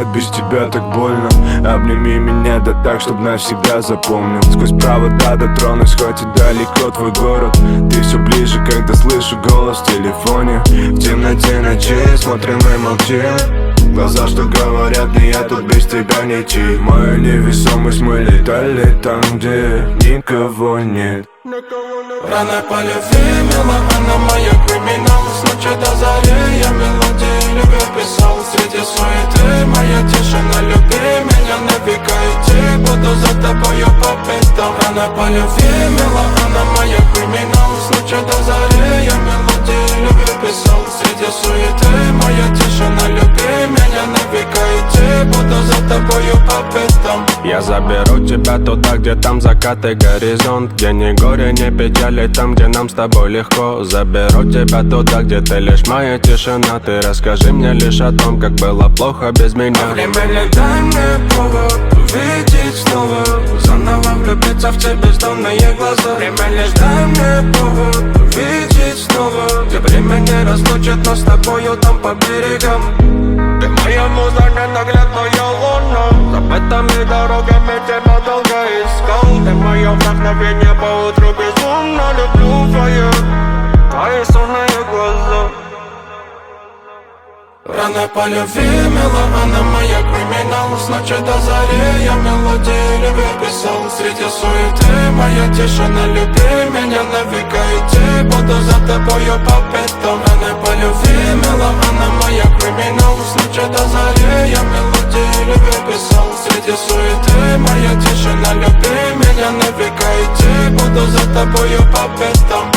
бывает без тебя так больно. Обними меня, да так, чтоб навсегда запомнил. Сквозь провода дотронусь, хоть и далеко твой город. Ты все ближе, когда слышу голос в телефоне. В темноте ночей смотрим и молчим. Глаза, что говорят, не я тут без тебя не чей. Моя невесомость, мы летали там, где никого нет. Рано по любви, мила, она моя криминал. С ночи до зари я мелодии любви писал. Среди суеты моя тишина, люби меня на века идти. Буду за тобою по пятам. Рано по любви, мила, она моя криминал. С ночи до зари я мелодии любви писал. Среди суеты моя тишина, люби меня на века идти. Буду за тобою по пятам. Я заберу тебя туда, где там закат и горизонт, где ни горе, ни печали, там, где нам с тобой легко. Заберу тебя туда, где ты лишь моя тишина. Ты расскажи мне лишь о том, как было плохо без меня. Время не дай мне повод увидеть снова, заново влюбиться в те бездонные глаза. Время лишь дай мне повод увидеть снова, где время не разлучит нас с тобою там по берегам. Ты моя муза, ненаглядная луна, забытыми дорогами тебя долго искал. Ты мое вдохновение по утру, безумно люблю твои сонные глаза. Рано по любви, мила, она моя криминал. С ночи до зари я мелодии любви писал. Среди суеты моя тишина, люби меня на века идти. Буду за тобою по пятам. Рано по любви, мила, она моя криминал. С ночи до зари я мелодии любви писал. Среди суеты моя тишина, люби меня на века идти. Буду за тобою по пятам.